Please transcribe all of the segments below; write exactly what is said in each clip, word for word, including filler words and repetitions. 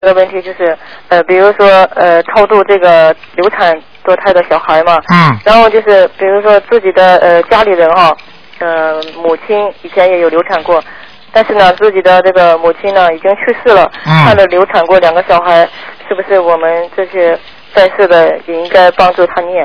这个问题就是呃，比如说呃，超度这个流产堕胎的小孩嘛， 嗯， 然后就是比如说自己的呃家里人哈，呃，母亲以前也有流产过，但是呢，自己的这个母亲呢已经去世了， 嗯， 她的流产过两个小孩，是不是我们这些在世的也应该帮助他念？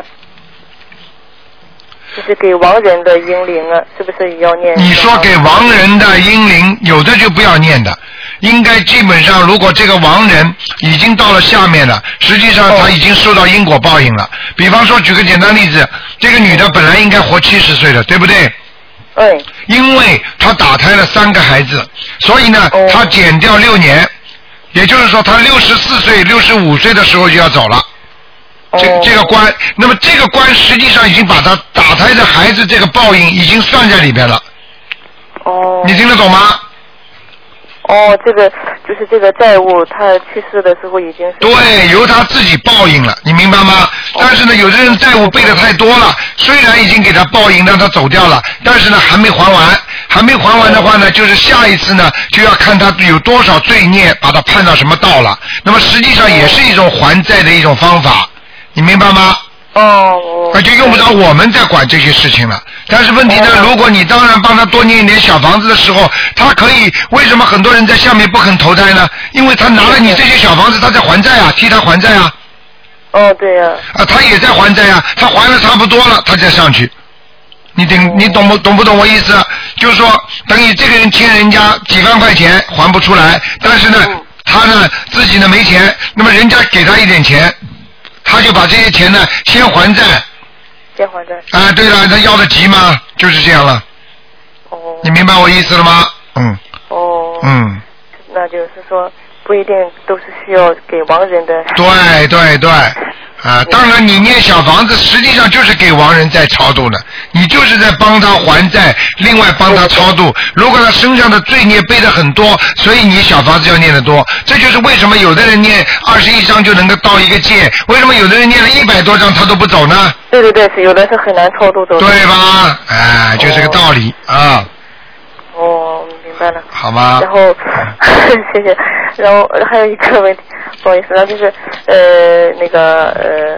就是给亡人的英灵啊，是不是也要念？ 你说给亡人的英灵，有的就不要念的，应该基本上，如果这个亡人已经到了下面了，实际上他已经受到因果报应了。比方说，举个简单例子，这个女的本来应该活七十岁的，对不对？ 对。 因为她打胎了三个孩子，所以呢，她减掉六年，也就是说，她六十四岁、六十五岁的时候就要走了。这这个关，那么这个关实际上已经把他打胎的孩子这个报应已经算在里边了。 哦。 你听得懂吗？ 哦，这个就是这个债务，他去世的时候已经是。 对，由他自己报应了，你明白吗？哦、但是呢，有的人债务背的太多了，虽然已经给他报应，让他走掉了，但是呢还没还完，还没还完的话呢，就是下一次呢就要看他有多少罪孽，把他判到什么道了。那么实际上也是一种还债的一种方法。你明白吗？ 哦， 那就用不着我们再管这些事情了。但是问题呢，如果你当然帮他多念一点小房子的时候，他可以为什么很多人在下面不肯投胎呢？因为他拿了你这些小房子，他在还债啊，替他还债啊。 哦，对呀、 啊。啊，他也在还债啊，他还了差不多了，他再上去。你懂你懂不懂不懂我意思？就是说，等于这个人欠人家几万块钱还不出来，但是呢，他呢自己呢没钱，那么人家给他一点钱。他就把这些钱呢先还债， 先还债啊，对了，他要的急吗？就是这样了。 哦。 你明白我意思了吗？嗯。 哦。 嗯。 那就是说，不一定都是需要给亡人的。 对对对，啊，当然你念小房子，实际上就是给亡人在超度呢，你就是在帮他还债，另外帮他超度。如果他身上的罪孽背得很多，所以你小房子要念得多。这就是为什么有的人念二十一章就能够到一个界，为什么有的人念了一百多章他都不走呢？ 对对对，是有的是很难超度走。 对吧？哎，就这个道理、哦、啊。 哦，明白了。 好吗？ 然后谢谢。然后还有一个问题，不好意思，那就是呃那个呃。